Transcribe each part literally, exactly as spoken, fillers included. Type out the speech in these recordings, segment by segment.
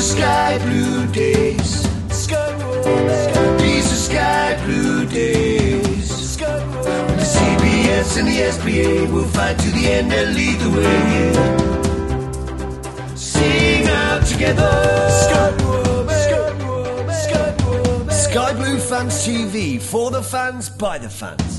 Sky Blue days. These are Sky Blue days. With the C B S and the S B A, we'll fight to the end and lead the way. Yeah. Sing out together. Sky Blue Fans T V, for the fans, by the fans.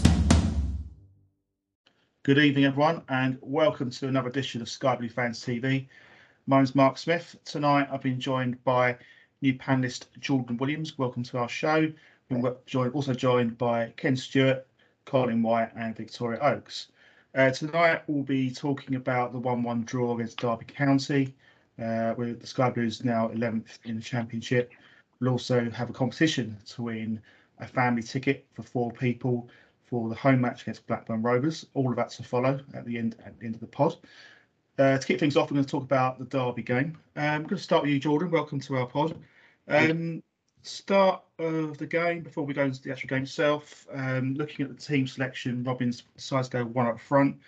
Good evening, everyone, and welcome to another edition of Sky Blue Fans T V. My name's Mark Smith. Tonight, I've been joined by new panellist Jordan Williams. Welcome to our show. We're joined, also joined by Ken Stewart, Colin White, and Victoria Oakes. Uh, tonight, we'll be talking about the one one draw against Derby County, uh, where the Sky Blues now eleventh in the Championship. We'll also have a competition to win a family ticket for four people for the home match against Blackburn Rovers. All of that to follow at the end at the end of the pod. Uh, to kick things off, we're going to talk about the Derby game. Um, I'm going to start with you, Jordan. Welcome to our pod. Um, start of the game, before we go into the actual game itself, um, looking at the team selection, Robins decides to go one up front.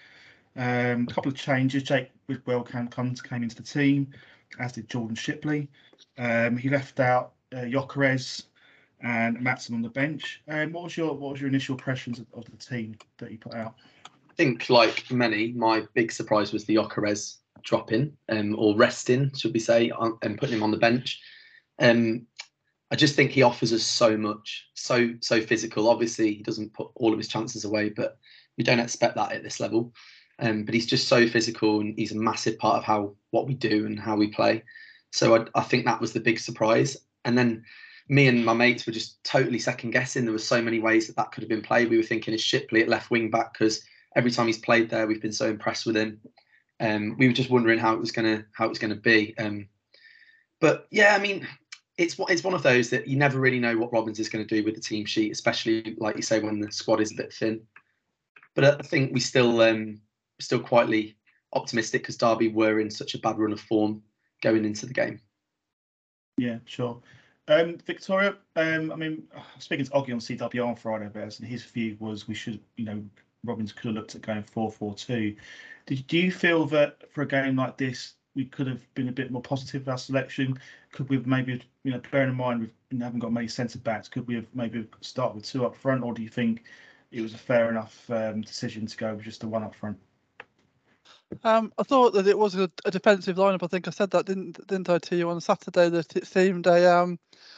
Um, a couple of changes. Jake Bidwell came, came into the team, as did Jordan Shipley. Um, he left out uh, Gyökeres and Matson on the bench. Um, what was your what was your initial impressions of, of the team that he put out? I think, like many, my big surprise was the Gyökeres dropping, um, or resting, should we say, on, and putting him on the bench. Um, I just think he offers us so much, so so physical. Obviously, he doesn't put all of his chances away, but we don't expect that at this level. Um, but he's just so physical, and he's a massive part of how what we do and how we play. So I, I think that was the big surprise. And then me and my mates were just totally second guessing. There were so many ways that that could have been played. We were thinking, is Shipley at left wing back? Because every time he's played there, we've been so impressed with him. Um, we were just wondering how it was gonna how it was gonna be. Um, but yeah, I mean, it's it's one of those that you never really know what Robins is going to do with the team sheet, especially like you say when the squad is a bit thin. But I think we still um, still quietly optimistic because Derby were in such a bad run of form going into the game. Yeah, sure. Um, Victoria, um, I mean, speaking to Oggy on C W on Friday about it, and his view was we should, you know, Robins could have looked at going four four two. Did do you feel that for a game like this we could have been a bit more positive with our selection? Could we have maybe, you know, bearing in mind we haven't got many centre backs, could we have maybe start with two up front, or do you think it was a fair enough um, decision to go with just the one up front? Um, I thought that it was a, a defensive lineup. I think I said that, didn't didn't I, to you on Saturday, that it seemed a um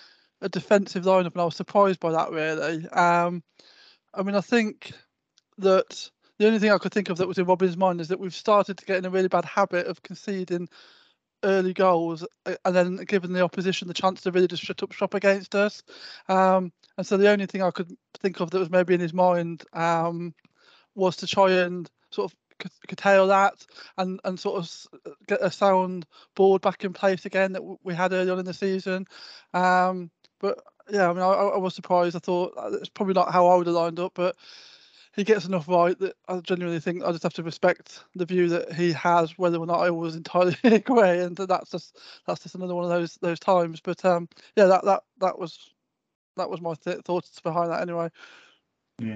a defensive lineup, and I was surprised by that, really. Um, I mean, I think that the only thing I could think of that was in Robin's mind is that we've started to get in a really bad habit of conceding early goals and then giving the opposition the chance to really just shut up shop against us. Um, and so the only thing I could think of that was maybe in his mind um, was to try and sort of curtail that and, and sort of get a sound board back in place again that we had early on in the season. Um, but yeah, I mean, I, I was surprised. I thought it's probably not how I would have lined up, but he gets enough right that I genuinely think I just have to respect the view that he has, whether or not I always entirely agree. And that's just that's just another one of those those times. But um, yeah, that that that was that was my th- thoughts behind that anyway. Yeah.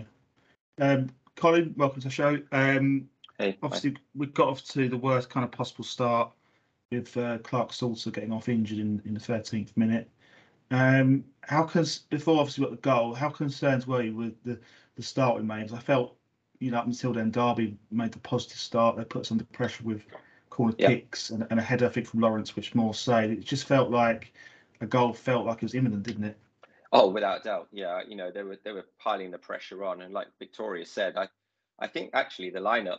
Um, Colin, welcome to the show. Um, hey, obviously, hi. we got off to the worst kind of possible start with uh, Clark Salter getting off injured in, in the thirteenth minute. Um, how cause before obviously we got the goal, how concerned were you with the, the start we made? Because I felt, you know, up until then, Derby made the positive start. They put us under pressure with corner Yeah. kicks and, and a header, I think, from Lawrence, which more saved. It just felt like a goal felt like it was imminent, didn't it? Oh, without doubt, yeah. You know, they were they were piling the pressure on, and like Victoria said, I I think actually the lineup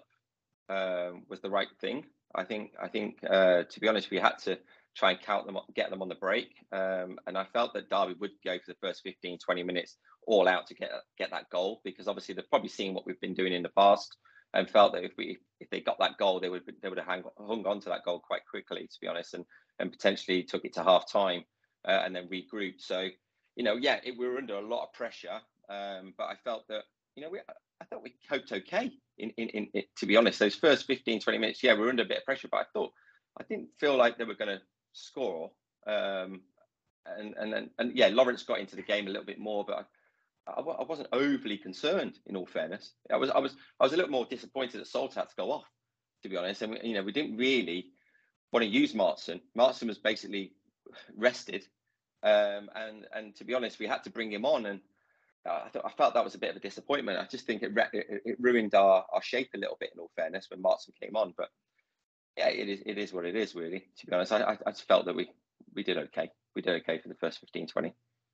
um, was the right thing. I think I think uh, to be honest, we had to try and count them, get them on the break, um, and I felt that Derby would go for the first fifteen, twenty minutes all out to get get that goal, because obviously they've probably seen what we've been doing in the past and felt that if we if they got that goal, they would they would have hung, hung on to that goal quite quickly, to be honest, and and potentially took it to half time uh, and then regrouped. So, you know, yeah, it, we were under a lot of pressure, um, but I felt that, you know, we I thought we coped okay. In, in, in, in to be honest, those first fifteen, twenty minutes, yeah, we were under a bit of pressure, but I thought I didn't feel like they were going to score. Um, and and then and, and yeah, Lawrence got into the game a little bit more, but I, I, I wasn't overly concerned. In all fairness, I was I was I was a little more disappointed that Salter had to go off, to be honest. And we, you know, we didn't really want to use Martson. Martson was basically rested, um, and and to be honest, we had to bring him on, and I, th- I felt that was a bit of a disappointment. I just think it re- it, it ruined our, our shape a little bit, in all fairness, when Martin came on. But yeah, it is it is what it is, really. To be honest, I I, I just felt that we we did okay. We did okay for the first fifteen, twenty.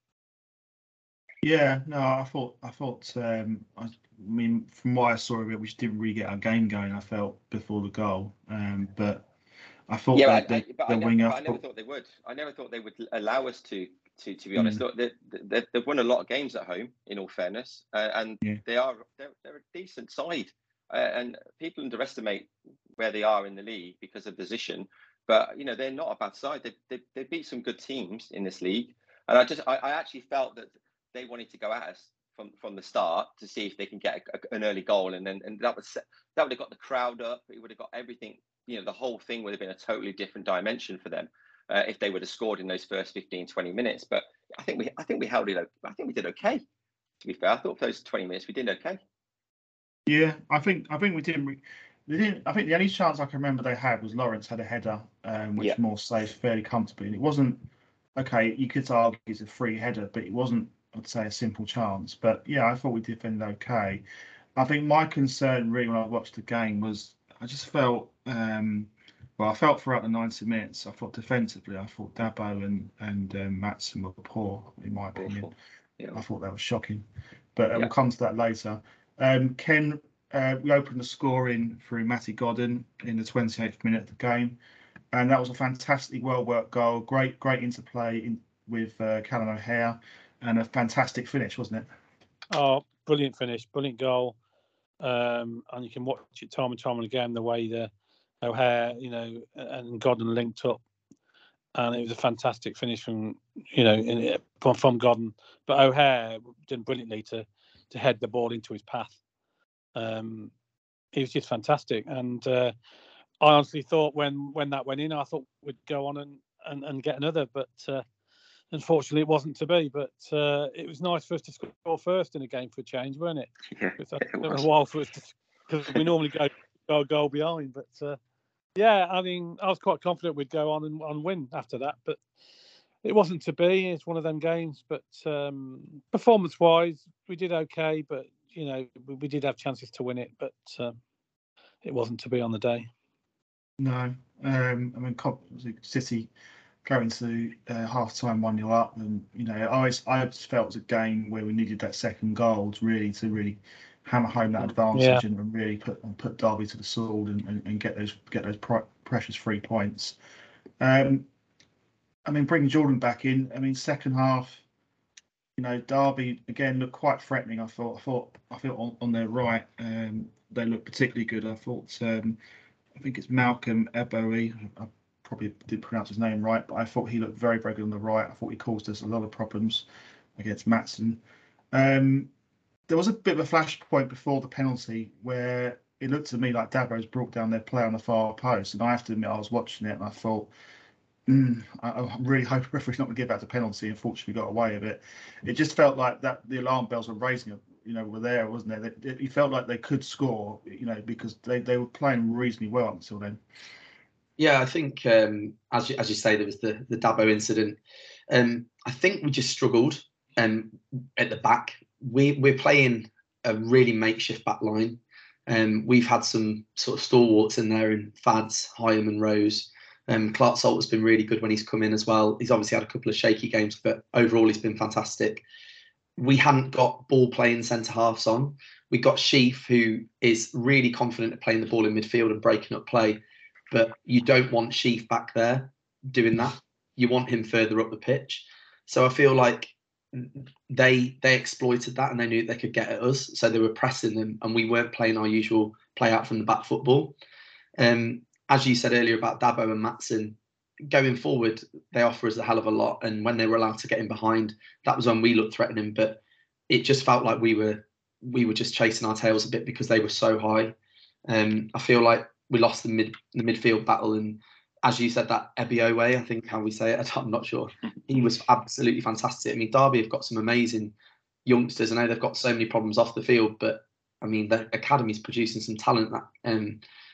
Yeah, no, I thought, I thought, um, I mean, from what I saw of it, we just didn't really get our game going. I felt before the goal, um, but I thought Yeah, that but I, the, I, but, the I never, winger, but I never thought, thought they would. I never thought they would allow us to. To to be Mm. honest, look, they, they, they've won a lot of games at home. In all fairness, uh, and Yeah. they are they're, they're a decent side. Uh, and people underestimate where they are in the league because of position. But you know, they're not a bad side. They they, they beat some good teams in this league, and I just I, I actually felt that they wanted to go at us from from the start to see if they can get a, a, an early goal, and then and that was that would have got the crowd up. It would have got everything. You know, the whole thing would have been a totally different dimension for them uh, if they would have scored in those first fifteen, twenty minutes. But I think we I think we held it. I think we did okay. To be fair, I thought for those twenty minutes we did okay. Yeah, I think I think we didn't. Re- they didn't. I think the only chance I can remember they had was Lawrence had a header, um, which Yeah. Moore saved fairly comfortably, and it wasn't okay. You could argue it's a free header, but it wasn't, I'd say, a simple chance. But yeah, I thought we defended okay. I think my concern really when I watched the game was I just felt, um, well, I felt throughout the ninety minutes. I thought defensively, I thought Dabo and and um, Maatsen were poor in my opinion. Awful. Yeah. I thought that was shocking, but uh, Yeah. we'll come to that later. Um, Ken, uh, we opened the scoring through Matty Godden in the twenty-eighth minute of the game, and that was a fantastic, well-worked goal. Great, great interplay in, with uh, Callum O'Hare, and a fantastic finish, wasn't it? Oh, brilliant finish, brilliant goal, um, and you can watch it time and time and again the way the O'Hare, you know, and Godden linked up, and it was a fantastic finish from, you know, in, from, from Godden. But O'Hare did brilliantly to to head the ball into his path. Um, it was just fantastic, and uh, I honestly thought when when that went in, I thought we'd go on and and, and get another, but uh, unfortunately it wasn't to be. But uh, it was nice for us to score first in a game for a change, wasn't it? Yeah, It it took was. a while for us to, because we normally go go goal behind, but uh, yeah, I mean, I was quite confident we'd go on and, and win after that, but it wasn't to be. It's one of them games. But um, performance-wise, we did okay, but you know, we, we did have chances to win it, but um, it wasn't to be on the day. No, um, I mean, City going to uh, half time one nil up, and you know, I always, I just felt it was a game where we needed that second goal to really to really hammer home that advantage Yeah. and, and really put and put Derby to the sword and, and, and get those get those pri- precious three points. Um, I mean, bringing Jordan back in. I mean, second half, you know, Derby again looked quite threatening. I thought, I thought, I thought on, on their right, um, they looked particularly good. I thought, um, I think it's Malcolm Eboe. I probably did pronounce his name right, but I thought he looked very, very good on the right. I thought he caused us a lot of problems against Maatsen. Um, there was a bit of a flashpoint before the penalty where it looked to me like Dabo's brought down their play on the far post, and I have to admit I was watching it and I thought, mm, I, I really hope the referee's not going to give out the penalty. Unfortunately, got away with it. It just felt like that the alarm bells were raising. You know, were there, wasn't there? It, it felt like they could score. You know, because they, they were playing reasonably well until then. Yeah, I think um, as you, as you say, there was the the Dabo incident. Um, I think we just struggled um, at the back. We we're playing a really makeshift back line. Um, we've had some sort of stalwarts in there in Fads, Hyam and Rose. Um, Clark Salt has been really good when he's come in as well. He's obviously had a couple of shaky games, but overall he's been fantastic. We hadn't got ball playing centre halves on. We got Sheaf, who is really confident at playing the ball in midfield and breaking up play. But you don't want Sheaf back there doing that. You want him further up the pitch. So I feel like they they exploited that and they knew they could get at us. So they were pressing them and we weren't playing our usual play out from the back football. Um, as you said earlier about Dabo and Maatsen, going forward, they offer us a hell of a lot. And when they were allowed to get in behind, that was when we looked threatening. But it just felt like we were we were just chasing our tails a bit because they were so high. Um, I feel like we lost the mid the midfield battle, and as you said, that Ebiowe, I think how we say it, I'm not sure. He was absolutely fantastic. I mean, Derby have got some amazing youngsters. I know they've got so many problems off the field, but I mean, the academy's producing some talent that um,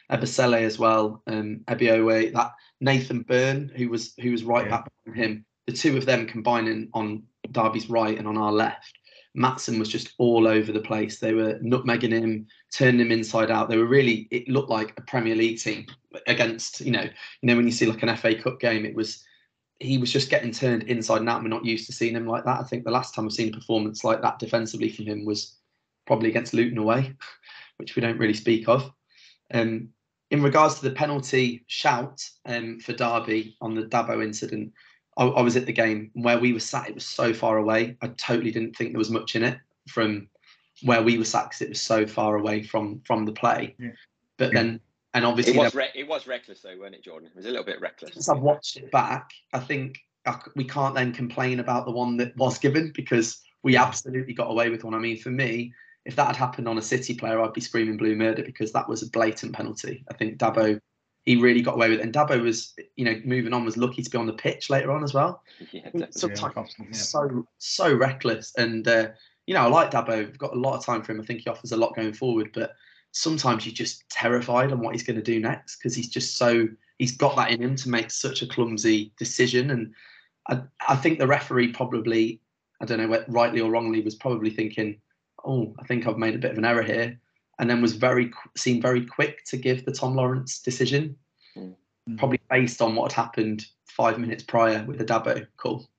Ebosele as well, um, Ebiowe, that Nathan Byrne, who was who was right Yeah. back behind him. The two of them combining on Derby's right and on our left. Maatsen was just all over the place. They were nutmegging him, turning him inside out. They were really, it looked like a Premier League team against, you know, you know, when you see like an F A Cup game, it was, he was just getting turned inside and out. We're not used to seeing him like that. I think the last time I've seen a performance like that defensively from him was probably against Luton away, which we don't really speak of. Um, in regards to the penalty shout um, for Derby on the Dabo incident, I, I was at the game where we were sat. It was so far away. I totally didn't think there was much in it from where we were sat because it was so far away from from the play. Yeah. But then, and obviously, it was re- it was reckless though, wasn't it, Jordan? It was a little bit reckless. Since I've watched it back, I think I, we can't then complain about the one that was given because we absolutely got away with one. I mean, for me, if that had happened on a City player, I'd be screaming blue murder because that was a blatant penalty. I think Dabo, he really got away with it. And Dabo was, you know, moving on, was lucky to be on the pitch later on as well. Yeah, Sometimes yeah. so, so reckless. And, uh, you know, I like Dabo. We've got a lot of time for him. I think he offers a lot going forward. But sometimes you're just terrified on what he's going to do next because he's just so, he's got that in him to make such a clumsy decision. And I, I think the referee probably, I don't know, rightly or wrongly, was probably thinking, oh, I think I've made a bit of an error here, and then was very seemed very quick to give the Tom Lawrence decision, mm. probably based on what had happened five minutes prior with the Dabo call.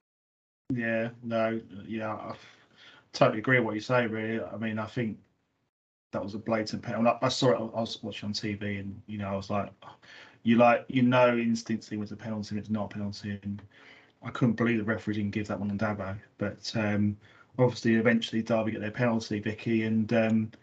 Yeah, no, yeah, I totally agree with what you say. Really, I mean, I think that was a blatant penalty. I saw it. I was watching on T V, and you know, I was like, you like, you know, instinctively it was a penalty, and it's not a penalty, and I couldn't believe the referee didn't give that one on Dabo, but. um Obviously, eventually Derby get their penalty, Vicky, and um,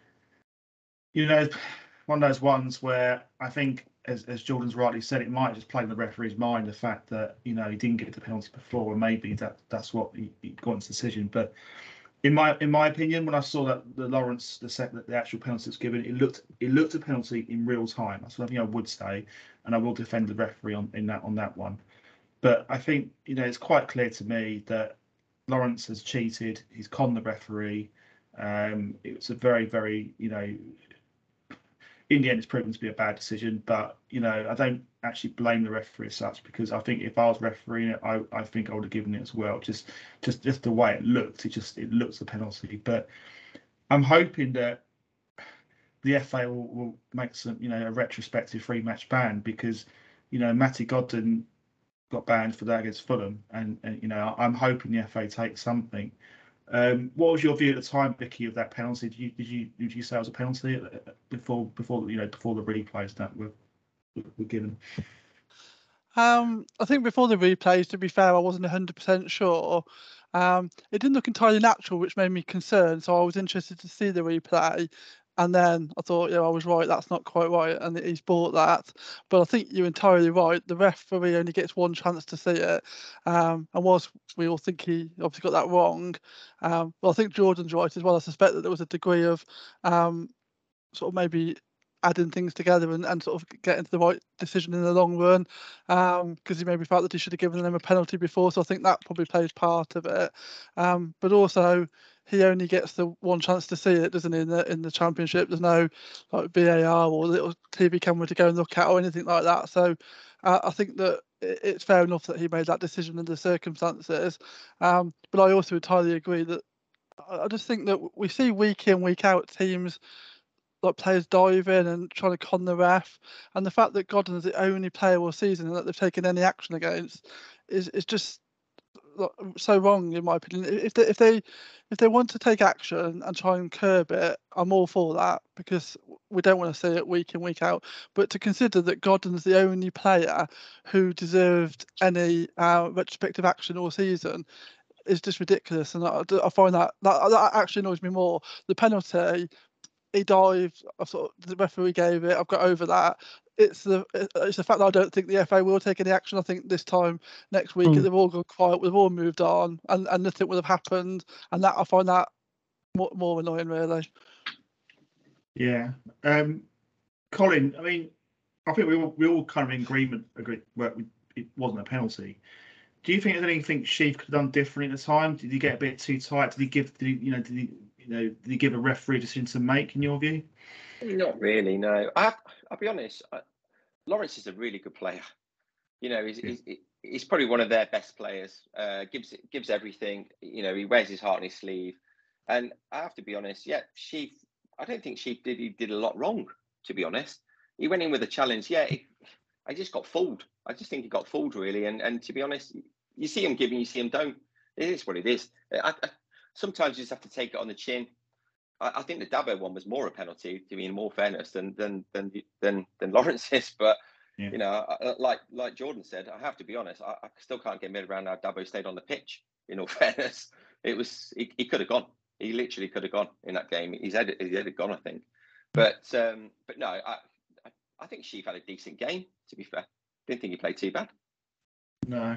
you know, one of those ones where I think, as, as Jordan's rightly said, it might just play in the referee's mind the fact that you know he didn't get the penalty before, and maybe that that's what he, he got his decision. But in my in my opinion, when I saw that the Lawrence the set that the actual penalty was given, it looked it looked a penalty in real time. That's something I would say, and I will defend the referee on in that on that one. But I think you know it's quite clear to me that Lawrence has cheated. He's conned the referee. Um, it was a very, very, you know, in the end, it's proven to be a bad decision. But you know, I don't actually blame the referee as such because I think if I was refereeing it, I, I think I would have given it as well. Just, just, just the way it looked, it just it looks a penalty. But I'm hoping that the F A will, will make some, you know, a retrospective three match ban because, you know, Matty Godden got banned for that against Fulham, and, and you know I'm hoping the F A takes something. Um, what was your view at the time, Vicky, of that penalty? Did you did you did you say it was a penalty before before you know before the replays that were were given? Um, I think before the replays, to be fair, I wasn't one hundred percent sure. Um, it didn't look entirely natural, which made me concerned. So I was interested to see the replay. And then I thought, yeah, I was right. That's not quite right. And he's bought that. But I think you're entirely right. The referee only gets one chance to see it. Um, and whilst we all think he obviously got that wrong, um, well, I think Jordan's right as well. I suspect that there was a degree of um, sort of maybe adding things together and, and sort of getting to the right decision in the long run, because um, he maybe felt that he should have given them a penalty before. So I think that probably plays part of it. Um, but also, he only gets the one chance to see it, doesn't he? In the in the Championship, there's no like V A R or little T V camera to go and look at or anything like that. So uh, I think that it, it's fair enough that he made that decision under the circumstances. Um, but I also entirely agree that I just think that we see week in, week out teams like players dive in and trying to con the ref, and the fact that Godden is the only player all season that they've taken any action against is is just so wrong in my opinion. If they if they if they want to take action and try and curb it, I'm all for that because we don't want to see it week in week out. But to consider that Godden's the only player who deserved any uh, retrospective action all season is just ridiculous, and I, I find that, that that actually annoys me more. The penalty, he dived, I sort of, the referee gave it, I've got over that. It's the it's the fact that I don't think the F A will take any action. I think this time next week mm. they've all gone quiet, we've all moved on, and, and nothing will have happened. And that I find that more, more annoying, really. Yeah, um, Colin. I mean, I think we all we all kind of in agreement. Agree, well, it wasn't a penalty. Do you think there's anything Sheaf could have done differently at the time? Did he get a bit too tight? Did he give? Did he, you know? Did he? You know? Did he give a referee a decision to make? In your view? Not really, no. I have, I'll be honest. I, Lawrence is a really good player. You know, he's, Yeah. he's he's probably one of their best players. Uh, gives gives everything. You know, he wears his heart on his sleeve. And I have to be honest. Yeah, Sheaf. I don't think Sheaf did he did a lot wrong. To be honest, he went in with a challenge. Yeah, it, I just got fooled. I just think he got fooled really. And and to be honest, you see him giving, you see him don't. It is what it is. I, I, sometimes you just have to take it on the chin. I, I think the Dabo one was more a penalty, to be in more fairness than than than than than Lawrence's. But Yeah. you know, like like Jordan said, I have to be honest. I, I still can't get my head around how Dabo stayed on the pitch. In all fairness, it was he, he could have gone. He literally could have gone in that game. He's had he's had gone, I think. But um, but no, I I think Sheaf had a decent game. To be fair, didn't think he played too bad. No.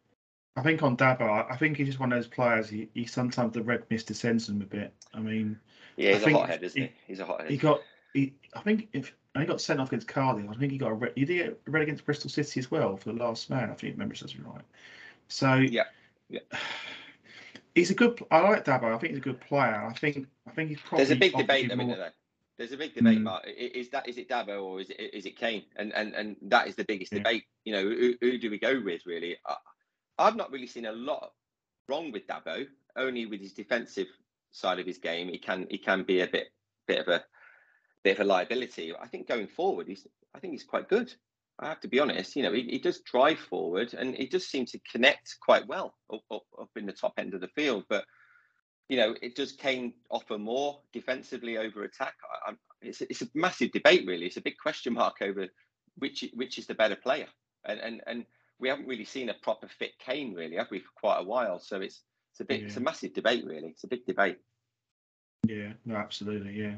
I think on Dabo, I think he's just one of those players. He, he sometimes the red mist descends him a bit. I mean, yeah, he's I a hothead, isn't he? he? He's a hothead. He got. He, I think if and he got sent off against Cardiff. I think he got a red. He did get a red against Bristol City as well for the last man. I think memory serves me right. So yeah, yeah. He's a good. I like Dabo. I think he's a good player. I think. I think he's probably. There's a big debate, I mean, more... there. There's a big debate, mm. Mark. Is that is it Dabo or is it is it Kane? And and and that is the biggest yeah. debate. You know, who, who do we go with really? I, I've not really seen a lot wrong with Dabo. Only with his defensive side of his game, he can he can be a bit bit of a bit of a liability. I think going forward, he's I think he's quite good. I have to be honest. You know, he, he does drive forward and he does seem to connect quite well up, up, up in the top end of the field. But you know, it does Kane offer more defensively over attack? I, I, it's, it's a massive debate, really. It's a big question mark over which which is the better player, and and and we haven't really seen a proper fit Kane, really, have we, for quite a while? So it's it's a bit yeah. it's a massive debate, really. It's a big debate. Yeah, no, absolutely, yeah.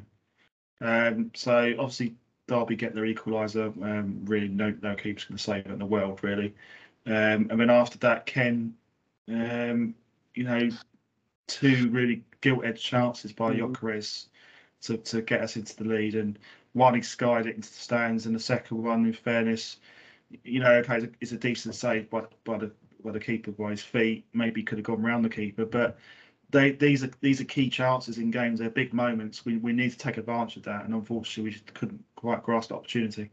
Um, so obviously Derby get their equaliser. Um, really, no no keeper's going to save it in the world, really. Um, and then after that, Ken, um, you know. Two really gilt-edged chances by mm-hmm. Gyökeres to, to get us into the lead, and one he skied it into the stands, and the second one, in fairness, you know, okay, it's a, it's a decent save by by the by the keeper by his feet. Maybe could have gone around the keeper, but they these are these are key chances in games. They're big moments. We we need to take advantage of that, and unfortunately, we just couldn't quite grasp the opportunity.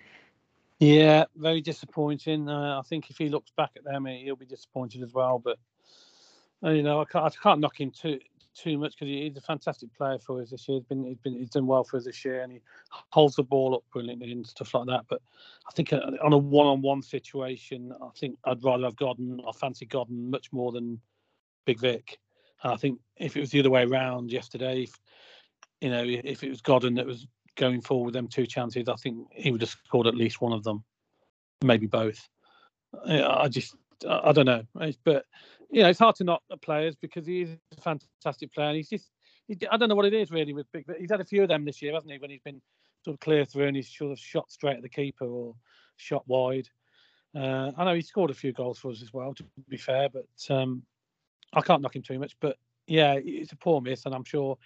Yeah, very disappointing. Uh, I think if he looks back at them, he'll be disappointed as well, but. You know, I can't, I can't knock him too too much because he's a fantastic player for us this year. He's been, he's been, he's done well for us this year, and he holds the ball up brilliantly and stuff like that. But I think on a one-on-one situation, I think I'd rather have Godden. I fancy Godden much more than Big Vic. And I think if it was the other way around yesterday, if, you know, if it was Godden that was going forward with them two chances, I think he would have scored at least one of them, maybe both. I just, I don't know, but. You know, it's hard to knock the players because he's a fantastic player. And he's just, he, I don't know what it is really with Big. He's had a few of them this year, hasn't he? When he's been sort of clear through and he's sort of shot straight at the keeper or shot wide. Uh, I know he scored a few goals for us as well, to be fair, but um, I can't knock him too much. But yeah, it's a poor miss, and I'm sure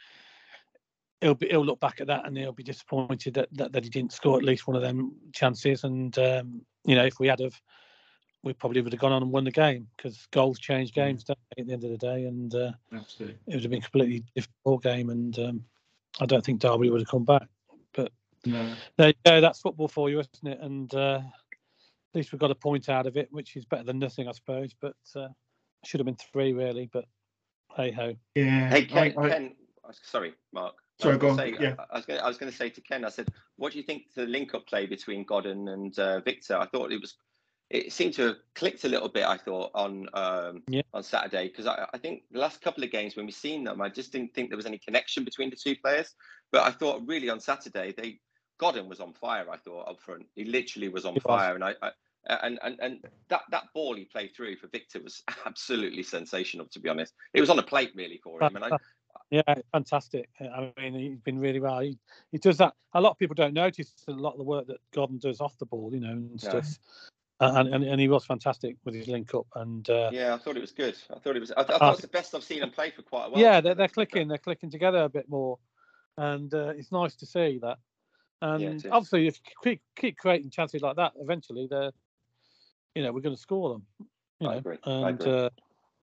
he'll be he'll look back at that and he'll be disappointed that that, that he didn't score at least one of them chances. And um, you know, if we had have. we probably would have gone on and won the game because goals change games, don't they, at the end of the day, and uh, absolutely, it would have been a completely different game, and um, I don't think Derby would have come back. But no, there you go, that's football for you, isn't it? And uh, at least we've got a point out of it, which is better than nothing, I suppose. But uh, should have been three, really. But hey ho. Yeah. Hey Ken, I, I, Ken sorry, Mark. Sorry, go on. Say, yeah. I, I was going. I was going to say to Ken. I said, "What do you think the link-up play between Godden and uh, Victor?" I thought it was. It seemed to have clicked a little bit, I thought, on um, yeah. on Saturday, because I, I think the last couple of games when we've seen them, I just didn't think there was any connection between the two players. But I thought really on Saturday, they Godden was on fire, I thought, up front. He literally was on he fire. Was. And I, I and, and and that, that ball he played through for Victor was absolutely sensational, to be honest. It was on a plate, really, for him. And I, yeah, fantastic. I mean, he's been really well. He, he does that. A lot of people don't notice a lot of the work that Godden does off the ball, you know, and yeah. stuff. Uh, and, and and he was fantastic with his link up, and uh, yeah, I thought it was good. I thought it was. I, th- I thought uh, it's the best I've seen him play for quite a while. Yeah, they're, they're clicking, they're clicking together a bit more, and uh, it's nice to see that. And yeah, obviously, if you keep, keep creating chances like that, eventually they're, you know, we're going to score them. You I know, agree. and I agree. Uh,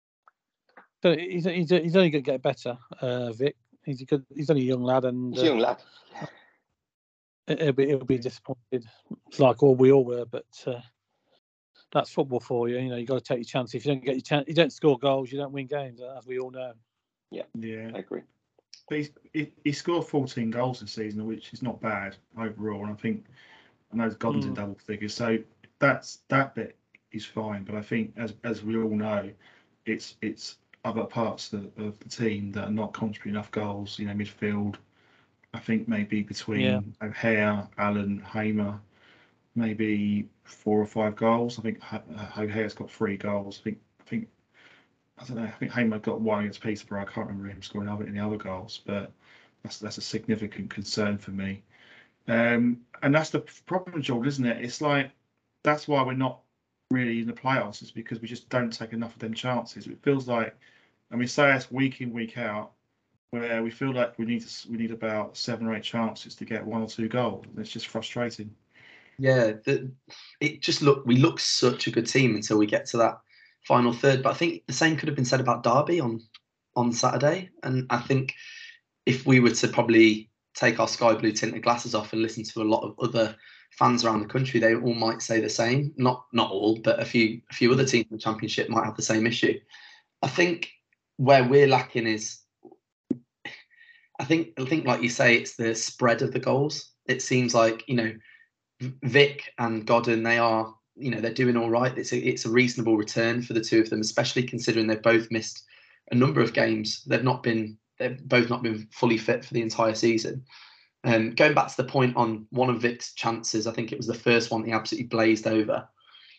so he's he's he's only going to get better, uh, Vic. He's a good. He's only a young lad, and he's a young lad. It'll be it'll be disappointed, like all we all were. But uh, that's football for you. You know, you got to take your chance. If you don't get your chance, you don't score goals, you don't win games, as we all know. Yeah, Yeah, I agree. but he's, he he scored fourteen goals this season, which is not bad overall. And I think I know Godden's in Mm. double figures, so that's that bit is fine. But I think, as as we all know, it's it's other parts of, of the team that are not contributing enough goals. You know, midfield. I think maybe between Yeah. O'Hare, Allen, Hamer, maybe four or five goals. I think Ho- uh, O'Hare's got three goals. I think I think I don't know. I think Hamer got one against Peterborough. I can't remember him scoring other any other goals, but that's that's a significant concern for me. Um, and that's the problem, Jordan, isn't it? It's like that's why we're not really in the playoffs, is because we just don't take enough of them chances. It feels like, and we say it's week in, week out, where we feel like we need to, we need about seven or eight chances to get one or two goals. And it's just frustrating. Yeah, the, it just look we look such a good team until we get to that final third. But I think the same could have been said about Derby on on Saturday. And I think if we were to probably take our sky blue tinted glasses off and listen to a lot of other fans around the country, they all might say the same. Not not all, but a few a few other teams in the Championship might have the same issue. I think where we're lacking is, I think I think like you say, it's the spread of the goals. It seems like, you know, Vic and Godden, they are, you know, they're doing all right. It's a, it's a reasonable return for the two of them, especially considering they've both missed a number of games. They've not been, they've both not been fully fit for the entire season. Um, going back to the point on one of Vic's chances, I think it was the first one he absolutely blazed over.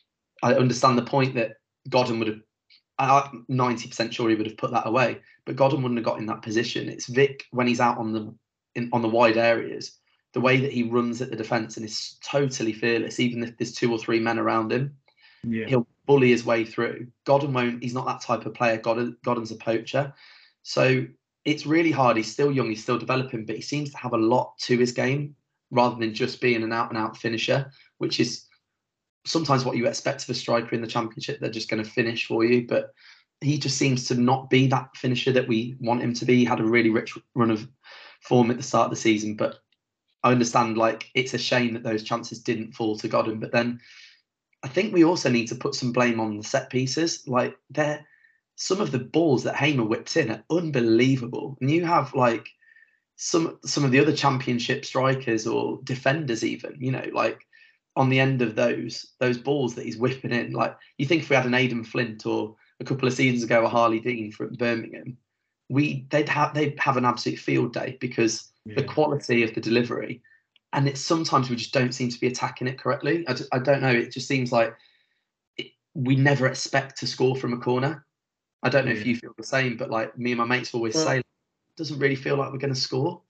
I understand the point that Godden would have, I'm ninety percent sure he would have put that away, but Godden wouldn't have got in that position. It's Vic when he's out on the in, on the wide areas, the way that he runs at the defence and is totally fearless, even if there's two or three men around him. Yeah. He'll bully his way through. Godden won't. He's not that type of player. Godden, Godden's a poacher. So it's really hard. He's still young. He's still developing, but he seems to have a lot to his game rather than just being an out-and-out finisher, which is sometimes what you expect of a striker in the Championship. They're just going to finish for you. But he just seems to not be that finisher that we want him to be. He had a really rich run of form at the start of the season, but I understand, like, it's a shame that those chances didn't fall to Godden. But then I think we also need to put some blame on the set pieces. Like, they're, some of the balls that Hamer whips in are unbelievable. And you have, like, some some of the other Championship strikers or defenders even, you know, like, on the end of those those balls that he's whipping in. Like, you think if we had an Aidan Flint or a couple of seasons ago a Harley Dean from Birmingham, we they'd have they'd have an absolute field day because Yeah. the quality of the delivery, and it's sometimes we just don't seem to be attacking it correctly. I, just, I don't know. It just seems like it, we never expect to score from a corner. I don't know Yeah. if you feel the same, but like me and my mates always Well, say, it doesn't really feel like we're going to score.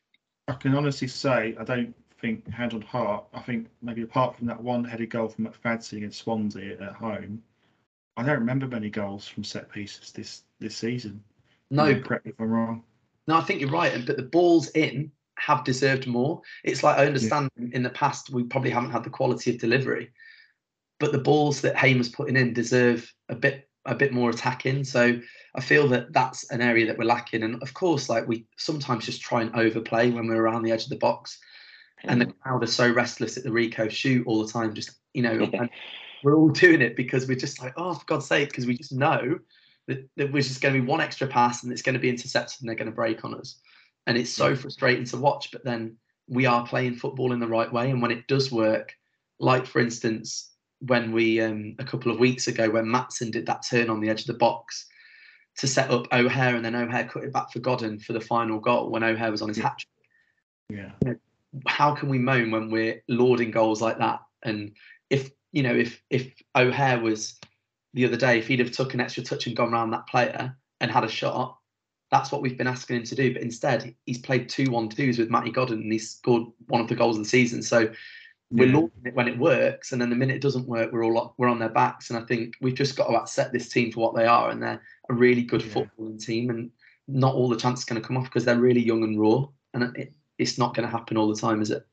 I can honestly say I don't think, hand on heart, I think maybe apart from that one-headed goal from McFadden against Swansea at home, I don't remember many goals from set pieces this this season. No, You know, correct me if I'm wrong. No, I think you're right. But the balls in have deserved more. It's like, I understand yeah. in the past we probably haven't had the quality of delivery, but the balls that Hamer's putting in deserve a bit a bit more attacking. So I feel that that's an area that we're lacking. And of course, like, we sometimes just try and overplay when we're around the edge of the box. Mm. And the crowd are so restless at the Rico shoot all the time. Just, you know, and we're all doing it because we're just like, oh, for God's sake, because we just know that, that we're just going to be one extra pass and it's going to be intercepted and they're going to break on us. And it's so frustrating to watch. But then we are playing football in the right way. And when it does work, like, for instance, when we, um, a couple of weeks ago, when Matson did that turn on the edge of the box to set up O'Hare, and then O'Hare cut it back for Godden for the final goal when O'Hare was on his Yeah. hat trick. Yeah. You know, how can we moan when we're lauding goals like that? And if, you know, if if O'Hare was the other day, if he'd have took an extra touch and gone around that player and had a shot, that's what we've been asking him to do. But instead, he's played two one twos with Matty Godden and he's scored one of the goals of the season. So we're Yeah. lauding it when it works, and then the minute it doesn't work, we're all we're on their backs. And I think we've just got to accept this team for what they are, and they're a really good Yeah. footballing team. And not all the chances are going to come off because they're really young and raw, and it, it's not going to happen all the time, is it?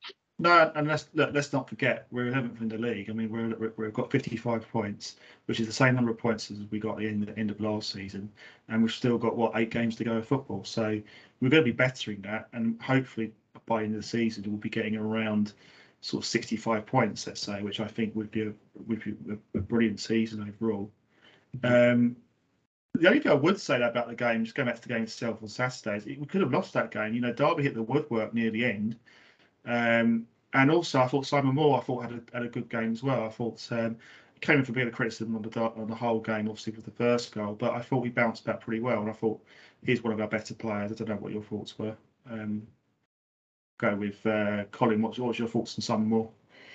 No, and let's look, let's not forget we're eleventh in the league. I mean, we're, we're we've got fifty-five points, which is the same number of points as we got at the end, the end of last season, and we've still got what eight games to go of football. So we're going to be bettering that, and hopefully by the end of the season we'll be getting around sort of sixty-five points, let's say, which I think would be a would be a, a brilliant season overall. Um, the only thing I would say about the game, just going back to the game itself on Saturday, is we could have lost that game. You know, Derby hit the woodwork near the end, um, and also I thought Simon Moore, I thought had a, had a good game as well. I thought um, he came in for a bit of criticism on the on the whole game, obviously with the first goal, but I thought he bounced back pretty well, and I thought he's one of our better players. I don't know what your thoughts were. Um, go with uh, Colin. What's, what's your thoughts on Simon Moore?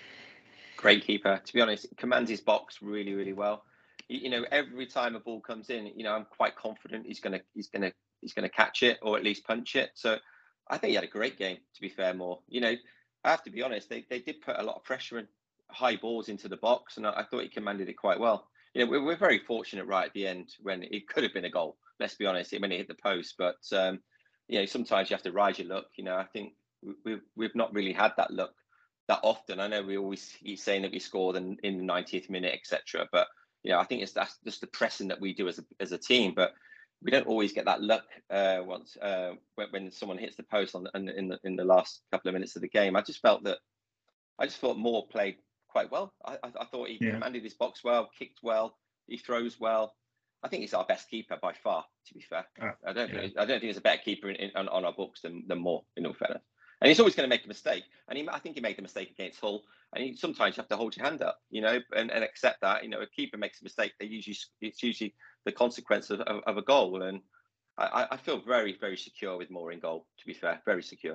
Great keeper, to be honest. Commands his box really, really well. You, you know, every time a ball comes in, you know, I'm quite confident he's gonna, he's gonna, he's gonna catch it or at least punch it. So I think he had a great game. To be fair, Moore. You know, I have to be honest. They they did put a lot of pressure and high balls into the box, and I, I thought he commanded it quite well. You know, we're, we're very fortunate right at the end when it could have been a goal. Let's be honest, when it hit the post. But um, you know, sometimes you have to ride your luck. You know, I think we've we've not really had that luck that often. I know we always keep saying that we scored in, in the ninetieth minute, et cetera. But you know, I think it's that's just the pressing that we do as a as a team. But we don't always get that luck uh, once uh, when, when someone hits the post on the, in the in the last couple of minutes of the game. I just felt that I just thought Moore played quite well. I, I, I thought he yeah. commanded his box well, kicked well, he throws well. I think he's our best keeper by far. To be fair, uh, I don't. Yeah. Think, I don't think there's a better keeper in, in, on, on our books than, than Moore. In all fairness, and he's always going to make a mistake. And he, I think he made the mistake against Hull. And he, sometimes you have to hold your hand up, you know, and, and accept that. You know, a keeper makes a mistake. They usually it's usually the consequence of, of, of a goal. And I, I feel very, very secure with Moore in goal. To be fair, very secure.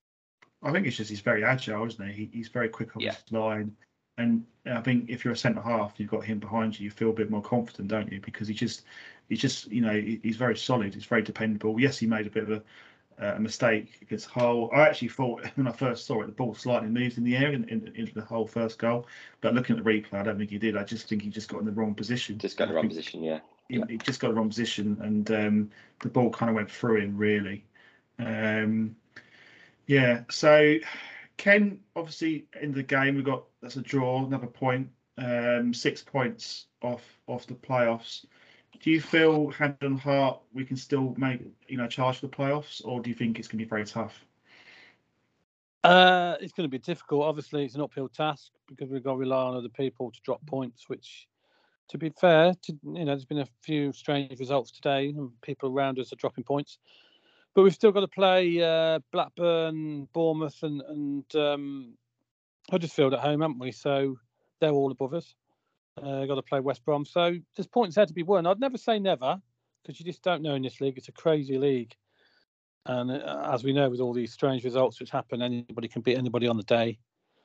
I think it's just he's very agile, isn't he? he he's very quick on yeah. his line. And I think if you're a centre half, you've got him behind you, you feel a bit more confident, don't you? Because he just, he's just, you know, he's very solid. He's very dependable. Yes, he made a bit of a, a mistake against Hull. I actually thought when I first saw it, the ball slightly moved in the air in, in, into the Hull first goal. But looking at the replay, I don't think he did. I just think he just got in the wrong position. Just got in the wrong position, yeah. He, he just got the wrong position, and um, the ball kind of went through him, really. Um, yeah, so Ken, obviously, in the game, we got that's a draw, another point, um, six points off off the playoffs. Do you feel hand on heart we can still make you know charge for the playoffs, or do you think it's going to be very tough? Uh, it's going to be difficult. Obviously, it's an uphill task because we've got to rely on other people to drop points. Which, to be fair, to, you know, there's been a few strange results today, and people around us are dropping points. But we've still got to play uh, Blackburn, Bournemouth, and, and um, Huddersfield at home, haven't we? So they're all above us. Uh, got to play West Brom. So there's points there to be won. I'd never say never, because you just don't know in this league. It's a crazy league. And uh, as we know, with all these strange results which happen, anybody can beat anybody on the day.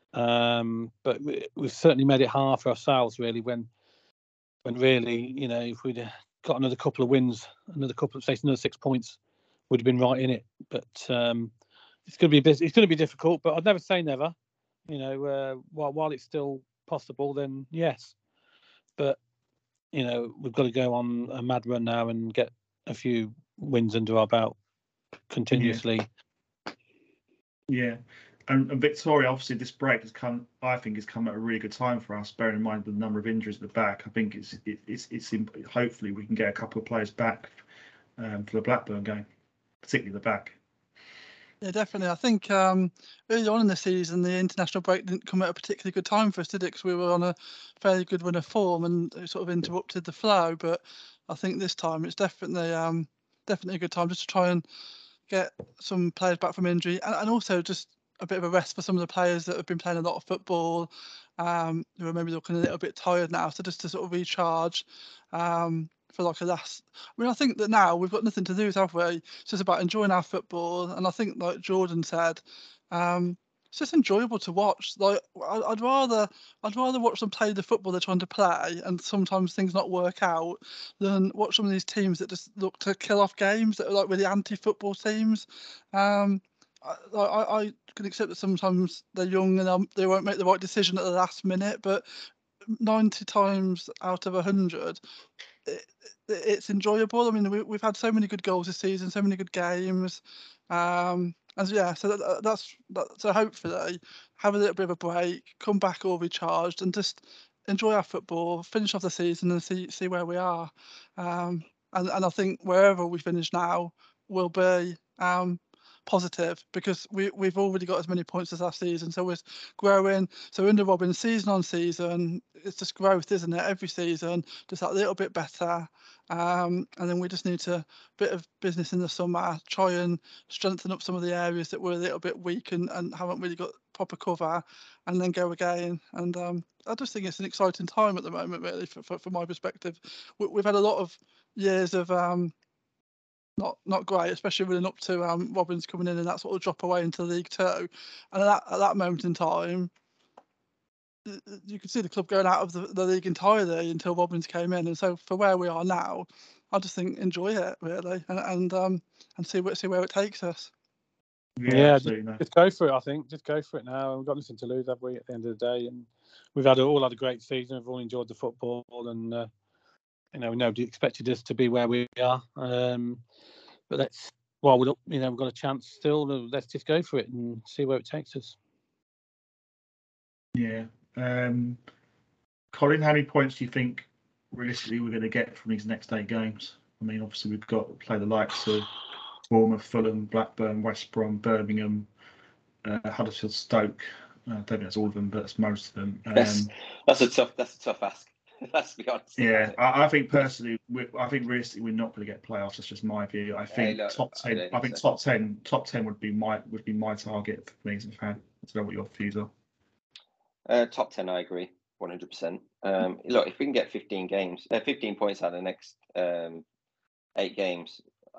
Um, but we, we've certainly made it hard for ourselves, really, when, when really, you know, if we'd got another couple of wins, another couple of, say, another six points, would have been right in it. But um, it's going to be a bit, it's going to be difficult. But I'd never say never. You know, uh, while while it's still possible, then yes. But you know, we've got to go on a mad run now and get a few wins under our belt continuously. Yeah, yeah. And, and Victoria, obviously, this break has come. I think has come at a really good time for us. Bearing in mind the number of injuries at the back, I think it's it, it's it's hopefully we can get a couple of players back um, for the Blackburn game, particularly the back. Yeah, definitely. I think um, early on in the season, the international break didn't come at a particularly good time for us, did it? Because we were on a fairly good run of form and it sort of interrupted the flow. But I think this time it's definitely um, definitely a good time just to try and get some players back from injury, and, and also just a bit of a rest for some of the players that have been playing a lot of football, um, who are maybe looking a little bit tired now. So just to sort of recharge. Um, for like a last, I mean, I think that now we've got nothing to lose, have we? It's just about enjoying our football, and I think, like Jordan said, um, it's just enjoyable to watch. Like, I'd rather, I'd rather watch them play the football they're trying to play, and sometimes things not work out, than watch some of these teams that just look to kill off games that are like really anti-football teams. Um, I, I, I can accept that sometimes they're young and they won't make the right decision at the last minute, but ninety times out of a hundred, it, it's enjoyable. I mean, we, we've had so many good goals this season, so many good games, um, and yeah, so that, that's that, so hopefully have a little bit of a break, come back all recharged, and just enjoy our football, finish off the season, and see see where we are. Um, and and I think wherever we finish now will be um, positive because we we've already got as many points as last season, so we're growing. So under Robin, season on season, it's just growth, isn't it? Every season, just that little bit better. Um, and then we just need to bit of business in the summer, try and strengthen up some of the areas that were a little bit weak and, and haven't really got proper cover, and then go again. And um, I just think it's an exciting time at the moment, really, for, for, from my perspective. We, we've had a lot of years of um, not not great, especially running up to um, Robins coming in and that sort of drop away into League Two. And at that, at that moment in time, you could see the club going out of the, the league entirely until Robins came in. And so for where we are now, I just think enjoy it really, and and um and see what see where it takes us. Yeah, Yeah, absolutely. just, just go for it. I think just go for it now. We've got nothing to lose, have we? At the end of the day, and we've had all had a great season. We've all enjoyed the football, and uh, you know, nobody expected us to be where we are. Um, but let's, well, we you know, we've got a chance still. Let's just go for it and see where it takes us. Yeah. Um, Colin, how many points do you think realistically we're going to get from these next eight games? I mean, obviously we've got to play the likes of Bournemouth, Fulham, Blackburn, West Brom, Birmingham, uh, Huddersfield, Stoke. Uh, I don't think that's all of them, but that's most of them. Um, That's that's a tough that's a tough ask. Let's be honest. yeah, I, I think personally, we, I think realistically we're not going to get playoffs. That's just my view. I think Hey, look, top I ten. don't I think think so. top ten. Top ten would be my would be my target for me as a fan. I don't know what your views are. Uh, top ten, I agree, one hundred percent. Um, look, if we can get fifteen games, uh, fifteen points out of the next um, eight games,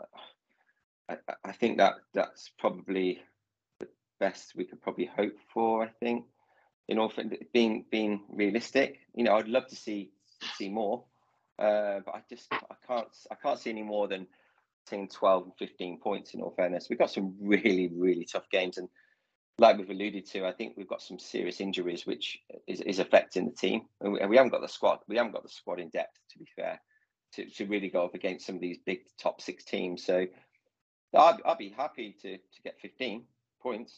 I, I think that that's probably the best we could probably hope for. I think, you know, for being being realistic, you know, I'd love to see see more, uh, but I just I can't I can't see any more than ten, twelve, and fifteen points. In all fairness, we've got some really really tough games, and like we've alluded to, I think we've got some serious injuries which is, is affecting the team, and we, and we haven't got the squad. We haven't got the squad in depth, to be fair, to, to really go up against some of these big top six teams. So I'd, I'd be happy to to get fifteen points.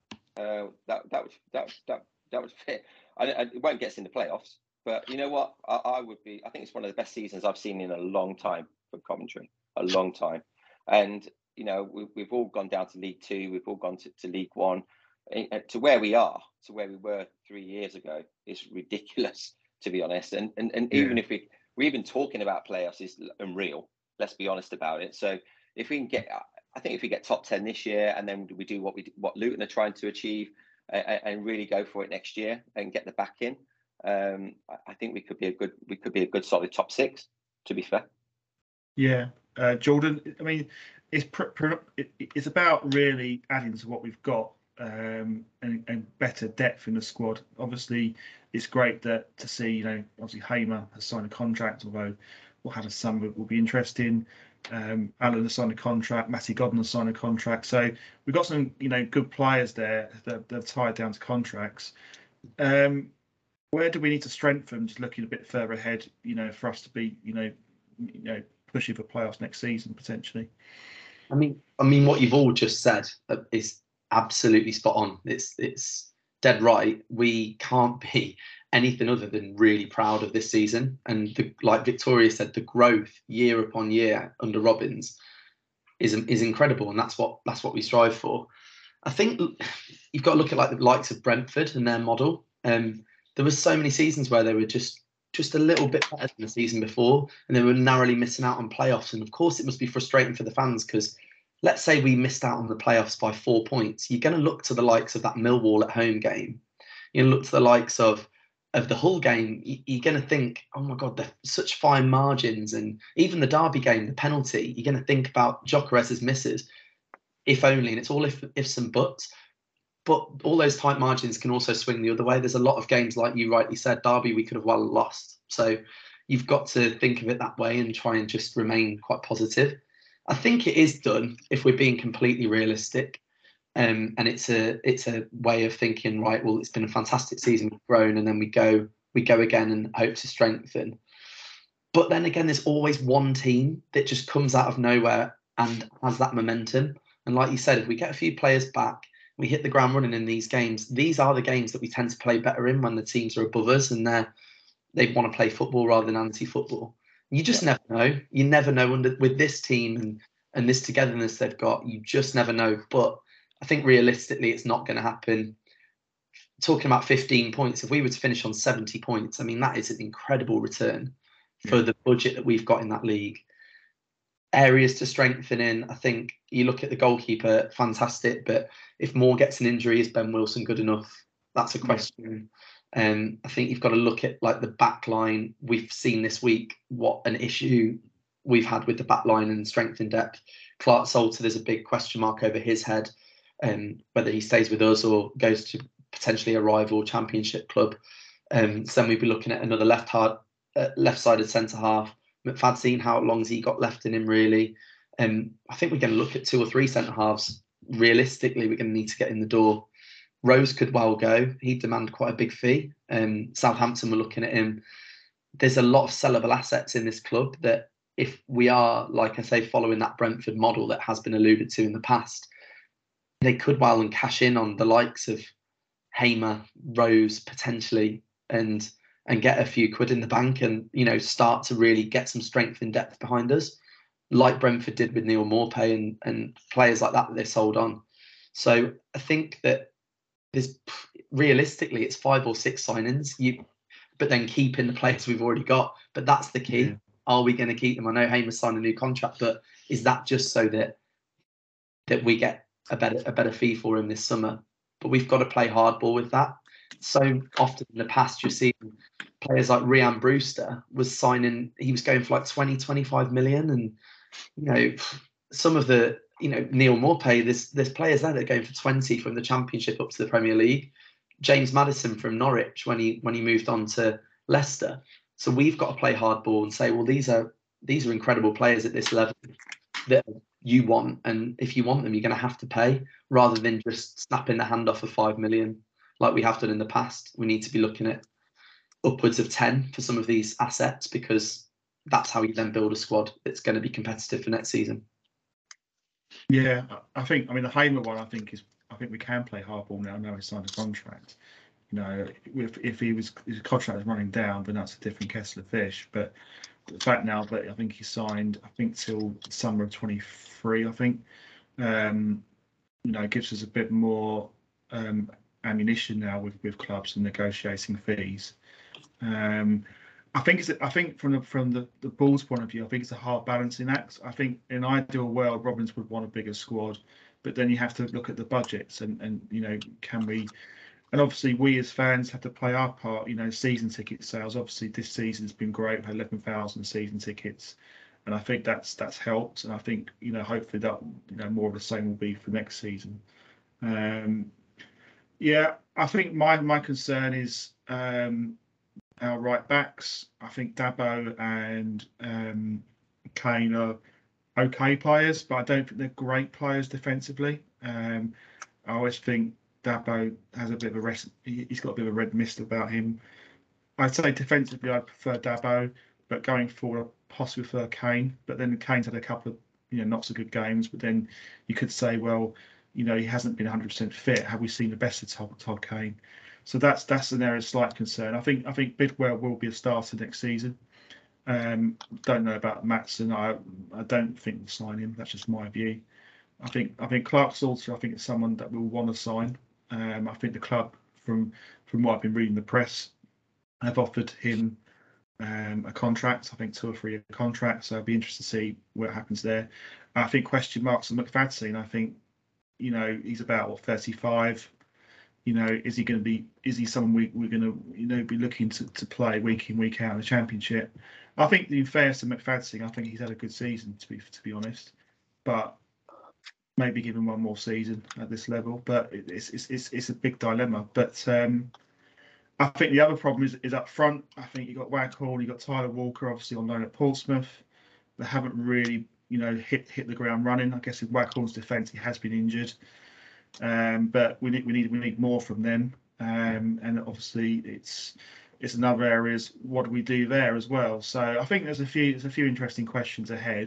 Uh, that that would that that that would fit. I, I, it won't get us in the playoffs, but you know what? I, I would be. I think it's one of the best seasons I've seen in a long time for Coventry, a long time. And you know, we, we've all gone down to League Two. We've all gone to, to League One. To where we are, to where we were three years ago, is ridiculous, to be honest. And and, and even Yeah. if we we're even talking about playoffs is unreal. Let's be honest about it. So if we can get, I think if we get top ten this year, and then we do what we what Luton are trying to achieve, and, and really go for it next year and get the back in, um, I think we could be a good we could be a good solid top six. To be fair. Yeah, uh, Jordan. I mean, it's pr- pr- it, it's about really adding to what we've got. Um, and, and better depth in the squad. Obviously, it's great that to see, you know, obviously Hamer has signed a contract, although what happens to some of it will be interesting. Um, Alan has signed a contract, Matty Godden has signed a contract. So we've got some, you know, good players there that they're tied down to contracts. Um, where do we need to strengthen? Just looking a bit further ahead, you know, for us to be, you know, you know, pushing for playoffs next season potentially. I mean, I mean, what you've all just said is absolutely spot on. It's it's dead right. We can't be anything other than really proud of this season. And the, like Victoria said, the growth year upon year under Robins is is incredible, and that's what that's what we strive for. I think you've got to look at like the likes of Brentford and their model. Um, there were so many seasons where they were just just a little bit better than the season before, and they were narrowly missing out on playoffs. And of course, it must be frustrating for the fans because, let's say we missed out on the playoffs by four points. You're going to look to the likes of that Millwall at home game. You're going to look to the likes of of the Hull game. You're going to think, oh my God, they're such fine margins. And even the Derby game, the penalty, you're going to think about Gyökeres's misses, if only. And it's all if, ifs and buts. But all those tight margins can also swing the other way. There's a lot of games, like you rightly said, Derby, we could have well lost. So you've got to think of it that way and try and just remain quite positive. I think it is done if we're being completely realistic, um, and it's a it's a way of thinking. Right, well, it's been a fantastic season, we've grown, and then we go we go again and hope to strengthen. But then again, there's always one team that just comes out of nowhere and has that momentum. And like you said, if we get a few players back, we hit the ground running in these games. These are the games that we tend to play better in when the teams are above us and they they want to play football rather than anti-football. You just yeah. never know. You never know under, with this team and and this togetherness they've got, you just never know. But I think realistically, it's not going to happen. Talking about fifteen points, if we were to finish on seventy points, I mean, that is an incredible return for Yeah. the budget that we've got in that league. Areas to strengthen in, I think you look at the goalkeeper, fantastic, but if Moore gets an injury, is Ben Wilson good enough? That's a question. Yeah. Um, I think you've got to look at like the back line. We've seen this week what an issue we've had with the back line and strength in depth. Clark Salter, there's a big question mark over his head, um, whether he stays with us or goes to potentially a rival championship club. Um, so then we'd be looking at another left hard, uh, left-sided centre half. McFadzean, how long's he got left in him really? Um, I think we're going to look at two or three centre halves. Realistically, we're going to need to get in the door. Rose could well go. He'd demand quite a big fee. Um, Southampton were looking at him. There's a lot of sellable assets in this club that if we are, like I say, following that Brentford model that has been alluded to in the past, they could well and cash in on the likes of Hamer, Rose potentially, and and get a few quid in the bank and, you know, start to really get some strength in depth behind us, like Brentford did with Neil Maupay and, and players like that that they've sold on. So I think that there's realistically it's five or six signings, you, but then keeping the players we've already got. But that's the key. Yeah. Are we going to keep them? I know Hamer's signed a new contract, but is that just so that that we get a better a better fee for him this summer? But we've got to play hardball with that. So often in the past, you see players like Rhian Brewster was signing, he was going for like twenty, twenty-five million. And, you know, some of the, you know, Neil Maupay, there's, there's players there that are going for twenty from the Championship up to the Premier League. James Maddison from Norwich when he when he moved on to Leicester. So we've got to play hardball and say, well, these are these are incredible players at this level that you want. And if you want them, you're going to have to pay rather than just snapping the hand off of five million. Like we have done in the past. We need to be looking at upwards of ten for some of these assets because that's how you then build a squad that's going to be competitive for next season. Yeah, I think, I mean, the Hamer one, I think is, I think we can play hardball now. Now he's signed a contract. You know, if if he was, his contract is running down, then that's a different kettle of fish. But the fact now that I think he signed, I think till summer of twenty-three, I think, um, you know, gives us a bit more um, ammunition now with, with clubs and negotiating fees. Um, I think it's I think from the from the, the Bulls' point of view, I think it's a hard balancing act. I think in an ideal world, Robins would want a bigger squad, but then you have to look at the budgets and and you know, can we? And obviously, we as fans have to play our part. You know, season ticket sales. Obviously, this season's been great. We've had eleven thousand season tickets, and I think that's that's helped. And I think, you know, hopefully that, you know, more of the same will be for next season. Um, yeah, I think my my concern is um, our right backs. I think Dabo and um, Kane are okay players, but I don't think they're great players defensively. Um, I always think Dabo has a bit of a rest. He's got a bit of a red mist about him. I'd say defensively, I prefer Dabo, but going forward, I possibly prefer Kane. But then Kane's had a couple of, you know, not so good games. But then you could say, well, you know, he hasn't been one hundred percent fit. Have we seen the best of Todd, Todd Kane? So that's that's an area of slight concern. I think I think Bidwell will be a starter next season. Um, don't know about Maatsen. I I don't think we'll sign him. That's just my view. I think I think Clark Salter, I think it's someone that we'll want to sign. Um, I think the club, from from what I've been reading the press, have offered him um, a contract. I think two or three year contract. So I'd be interested to see what happens there. I think question marks on McFadzean. I think, you know, he's about what, thirty-five. You know, is he going to be? Is he someone we, we're going to, you know, be looking to, to play week in, week out in the Championship? I think, in fairness to McFadzean, I think he's had a good season, to be to be honest. But maybe give him one more season at this level. But it's it's it's, it's a big dilemma. But um, I think the other problem is is up front. I think you got Waghorn, you got Tyler Walker, obviously on loan at Portsmouth. They haven't really, you know, hit hit the ground running. I guess with Waghorn's defence, he has been injured. Um, but we need we need we need more from them, um, and obviously it's it's another areas. What do we do there as well? So I think there's a few there's a few interesting questions ahead.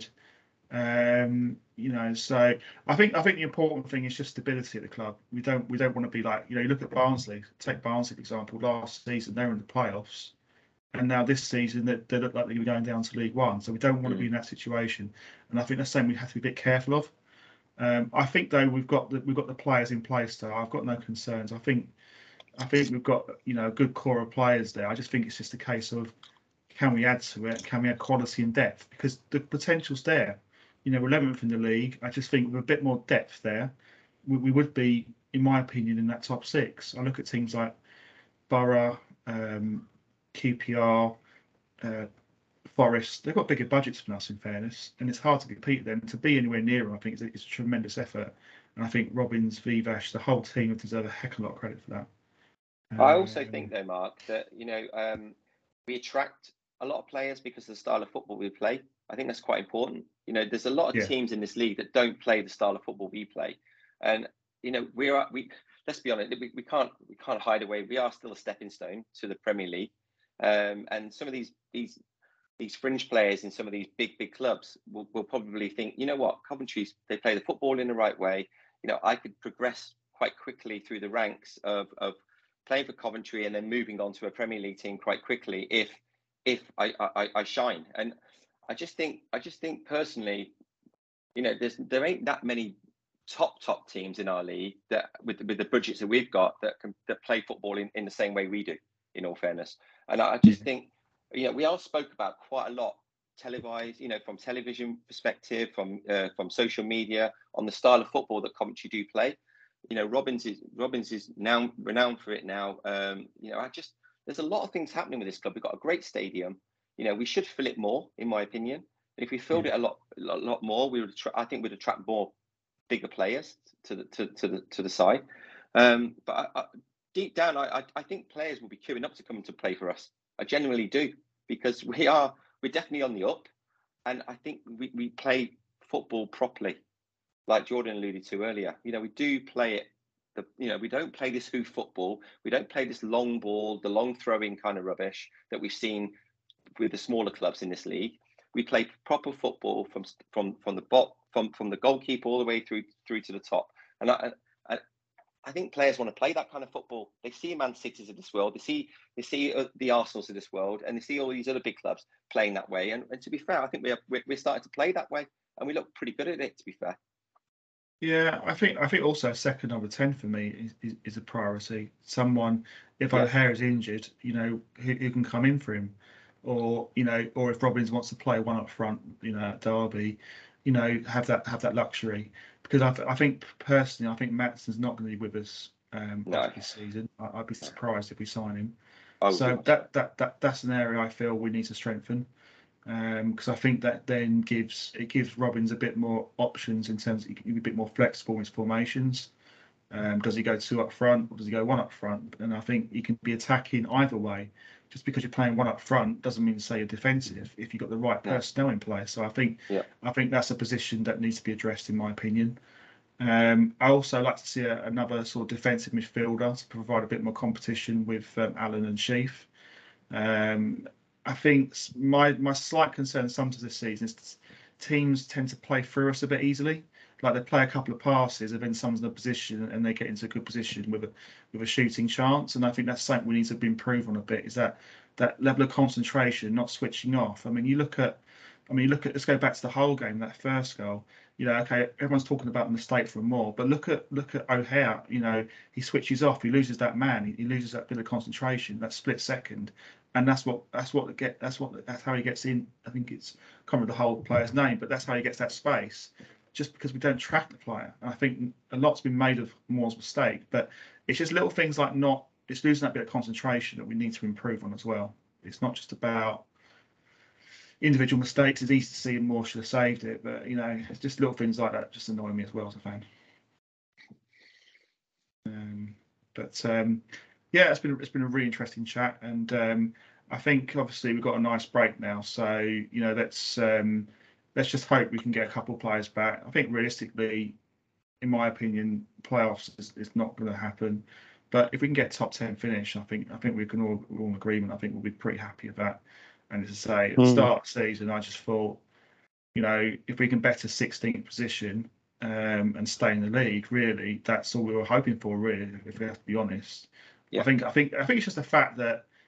Um, you know, so I think I think the important thing is just stability at the club. We don't we don't want to be like, you know, you look at Barnsley. Take Barnsley for example. Last season they were in the playoffs, and now this season that they, they look like they're going down to League One. So we don't want mm. to be in that situation, and I think that's something we have to be a bit careful of. Um, I think though we've got the, we've got the players in place, so I've got no concerns. I think I think we've got, you know, a good core of players there. I just think it's just a case of, can we add to it? Can we add quality and depth? Because the potential's there. You know, we're eleventh in the league. I just think with a bit more depth there, we, we would be, in my opinion, in that top six. I look at teams like Borough, um, Q P R, uh, Forest. They've got bigger budgets than us, in fairness, and it's hard to compete with them. To be anywhere near them, I think it's a, it's a tremendous effort. And I think Robins, Vivash, the whole team deserve a heck of a lot of credit for that. I also um, think, though, Mark, that, you know, um, we attract a lot of players because of the style of football we play. I think that's quite important. You know, there's a lot of yeah. teams in this league that don't play the style of football we play, and you know, we are we. Let's be honest, we, we can't we can't hide away. We are still a stepping stone to the Premier League, um, and some of these these these fringe players in some of these big big clubs will, will probably think, you know what, Coventry's, they play the football in the right way. You know, I could progress quite quickly through the ranks of of. playing for Coventry and then moving on to a Premier League team quite quickly if if I, I, I shine. And I just think I just think personally, you know, there's there ain't that many top top teams in our league that with with the budgets that we've got that can that play football in, in the same way we do, in all fairness. And I just think, you know, we all spoke about quite a lot televised, you know, from television perspective, from uh, from social media, on the style of football that Coventry do play. You know, Robins is Robins is now renowned for it now. Um, you know, I just there's a lot of things happening with this club. We've got a great stadium. You know, we should fill it more, in my opinion. And if we filled yeah. it a lot, a lot more, we would. I think we'd attract more bigger players to the to, to the to the side. Um, but I, I, deep down, I, I I think players will be queuing up to come to play for us. I genuinely do, because we are we're definitely on the up, and I think we we play football properly. Like Jordan alluded to earlier, you know, we do play it, the, you know, we don't play this hoof football. We don't play this long ball, the long throwing kind of rubbish that we've seen with the smaller clubs in this league. We play proper football from from from the bot from from the goalkeeper all the way through through to the top. And I I, I think players want to play that kind of football. They see Man Cities of this world, they see they see the Arsenals of this world, and they see all these other big clubs playing that way. And, and to be fair, I think we're we're starting to play that way, and we look pretty good at it, to be fair. Yeah, I think I think also second number ten for me is, is, is a priority. Someone, if yeah. O'Hare is injured, you know, who, who can come in for him, or you know, or if Robins wants to play one up front, you know, at Derby, you know, have that have that luxury. Because I, th- I think personally, I think Matson's not going to be with us um, no. this season. I, I'd be surprised if we sign him. Oh, so that, that that that's an area I feel we need to strengthen. Because um, I think that then gives it gives Robins a bit more options in terms of he can be a bit more flexible in his formations. Um, does he go two up front or does he go one up front? And I think he can be attacking either way. Just because you're playing one up front doesn't mean to say you're defensive if you've got the right personnel in place. So I think yeah. I think that's a position that needs to be addressed, in my opinion. Um, I also like to see a, another sort of defensive midfielder to provide a bit more competition with um, Allen and Sheaf. Um, I think my my slight concern sometimes this season is teams tend to play through us a bit easily. Like they play a couple of passes and then someone's in a position and they get into a good position with a with a shooting chance. And I think that's something we need to improve on a bit, is that that level of concentration, not switching off. I mean, you look at, I mean, you look at, let's go back to the whole game, that first goal. You know, okay, everyone's talking about the mistake from Moore, but look at look at O'Hare. You know, he switches off, he loses that man, he, he loses that bit of concentration, that split second. And that's what that's what get that's what that's how he gets in. I think it's I can't remember the whole player's name, but that's how he gets that space. Just because we don't track the player, and I think a lot's been made of Moore's mistake. But it's just little things like not it's losing that bit of concentration that we need to improve on as well. It's not just about individual mistakes. It's easy to see Moore should have saved it, but you know, it's just little things like that just annoy me as well as a fan. Um, but. Um, Yeah, it's been it's been a really interesting chat, and um, I think obviously we've got a nice break now. So you know, let's um, let's just hope we can get a couple of players back. I think realistically, in my opinion, playoffs is, is not going to happen. But if we can get top ten finish, I think I think we can all we're all in agreement. I think we'll be pretty happy with that. And as I say, at the start of the season, I just thought, you know, if we can better sixteenth position um, and stay in the league, really, that's all we were hoping for. Really, if we have to be honest. Yeah. I think I think I think it's just the fact that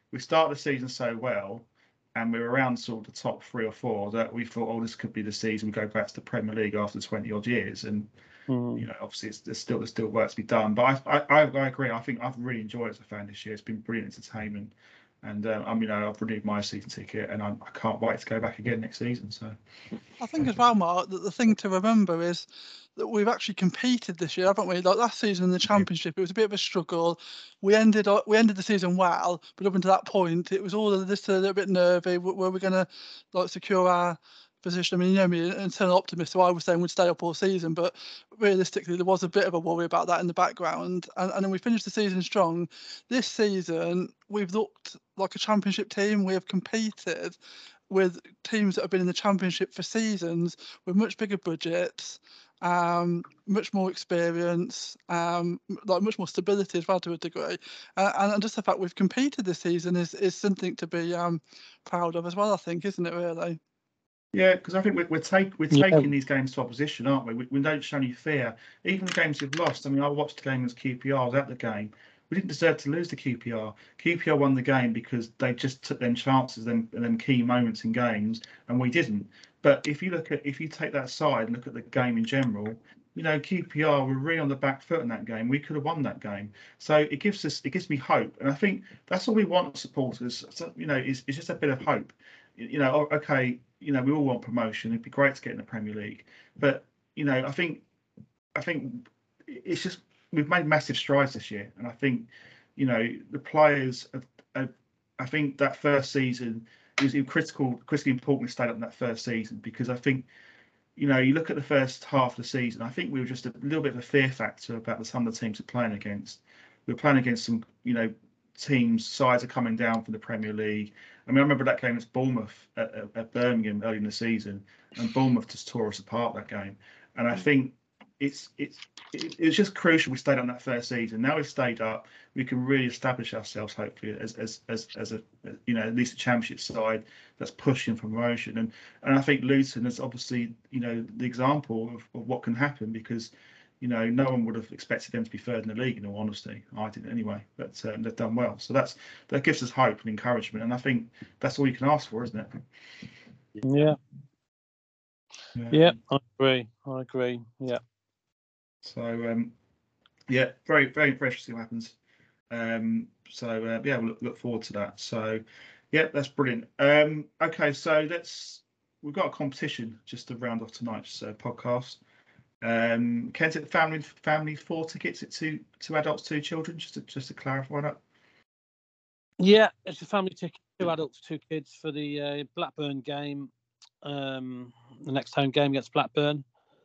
we started the season so well, and we were around sort of the top three or four that we thought, oh, this could be the season we go back to the Premier League after twenty odd years. And Mm. you know, obviously, it's, there's still there's still work to be done. But I I, I agree. I think I've really enjoyed it as a fan this year. It's been brilliant entertainment, and um, I'm you know I've renewed my season ticket, and I'm, I can't wait to go back again next season. So I think as well, Mark, that the thing to remember is that we've actually competed this year, haven't we? Like last season in the Championship, it was a bit of a struggle. We ended up, we ended the season well, but up until that point, it was all of this a little bit nervy. Were we going to like secure our position? I mean, you know me, an eternal optimist, so I was saying we'd stay up all season, but realistically, there was a bit of a worry about that in the background. And, and then we finished the season strong. This season, we've looked like a Championship team. We have competed with teams that have been in the Championship for seasons with much bigger budgets, um, much more experience, um, like much more stability as well to a degree. Uh, and, and just the fact we've competed this season is, is something to be um, proud of as well, I think, isn't it, really? yeah, because I think we're we're, take, we're Yeah. taking these games to opposition, aren't we? we? We don't show any fear. Even the games we've lost. I mean, I watched the game as Q P R. I was at the game. We didn't deserve to lose to Q P R. Q P R won the game because they just took them chances, them them key moments in games, and we didn't. But if you look at if you take that aside and look at the game in general, you know, Q P R were really on the back foot in that game. We could have won that game. So it gives us it gives me hope, and I think that's all we want supporters. So, you know, is it's just a bit of hope. You know, okay, you know, we all want promotion. It'd be great to get in the Premier League, but you know, I think I think it's just we've made massive strides this year, and I think you know the players. Have, have, I think that first season is critical, critically important to stay up in that first season because I think you know you look at the first half of the season. I think we were just a little bit of a fear factor about the some of the teams we're playing against. We were playing against some you know teams sides are coming down from the Premier League. I mean, I remember that game against Bournemouth at, at, at Birmingham early in the season, and Bournemouth just tore us apart that game. And I think it's it's it, it's just crucial we stayed on that first season. Now we've stayed up, we can really establish ourselves hopefully as as as as a you know at least a Championship side that's pushing for promotion. And and I think Luton is obviously you know the example of, of what can happen because. You know, no one would have expected them to be third in the league. In all honesty, I didn't anyway. But um, they've done well, so that's that gives us hope and encouragement. And I think that's all you can ask for, isn't it? Yeah. Yeah. Yeah, I agree. I agree. Yeah. So um, yeah, very very interesting what happens. Um, so uh, yeah, we'll look, look forward to that. So yeah, that's brilliant. Um, okay, so let's we've got a competition just to round off tonight's uh, podcast. Um, Kent, it family family four tickets, it two two adults, two children, just to just to clarify that. Yeah, it's a family ticket, two adults, two kids for the uh, Blackburn game, um, the next home game against Blackburn.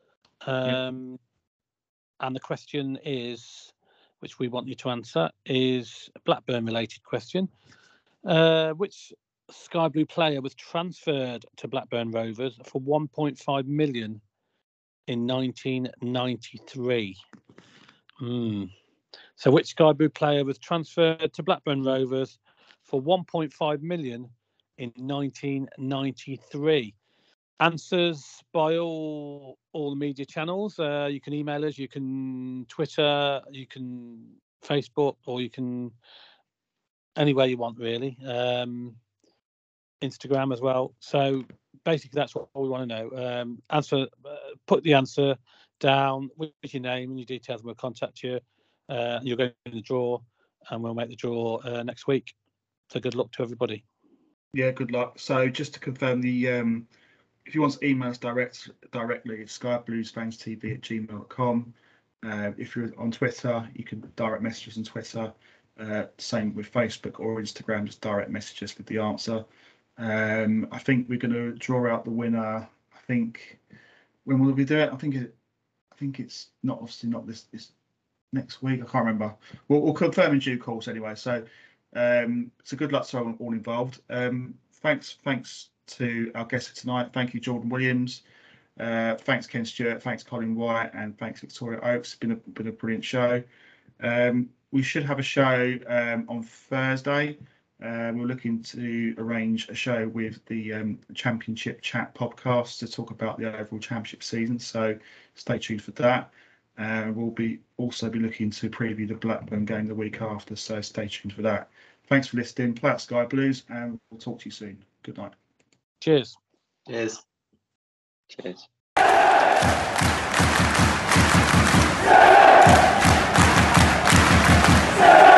Um, yeah. And the question is, which we want you to answer, is a Blackburn-related question. Uh, which Sky Blue player was transferred to Blackburn Rovers for one point five million in nineteen ninety-three? Mm. So which Sky Blue player was transferred to Blackburn Rovers for one point five million in nineteen ninety-three? Answers by all all the media channels. Uh, you can email us, you can Twitter, you can Facebook, or you can anywhere you want, really. Um, Instagram as well. So basically, that's what we want to know. Um, answer, uh, put the answer down with your name and your details, and we'll contact you. Uh, you'll go in the draw, and we'll make the draw uh, next week. So good luck to everybody. Yeah, good luck. So just to confirm, the um, if you want to email us direct directly, it's skybluesfanstv at gmail dot com. Uh, if you're on Twitter, you can direct message us on Twitter. Uh, same with Facebook or Instagram, just direct messages with the answer. Um, I think we're going to draw out the winner. I think when will we do it? I think it. I think it's not obviously not this. It's next week. I can't remember. We'll, we'll confirm in due course anyway. So, um, so good luck to all, all involved. Um, thanks, thanks to our guest tonight. Thank you, Jordan Williams. Uh, thanks, Ken Stewart. Thanks, Colin White, and thanks, Victoria Oakes. It's been a been a brilliant show. Um, we should have a show um, on Thursday. Uh, we're looking to arrange a show with the um, Championship Chat podcast to talk about the overall Championship season. So stay tuned for that. Uh, we'll be also be looking to preview the Blackburn game the week after. So stay tuned for that. Thanks for listening. Play out Sky Blues, and we'll talk to you soon. Good night. Cheers. Cheers. Cheers. Yeah.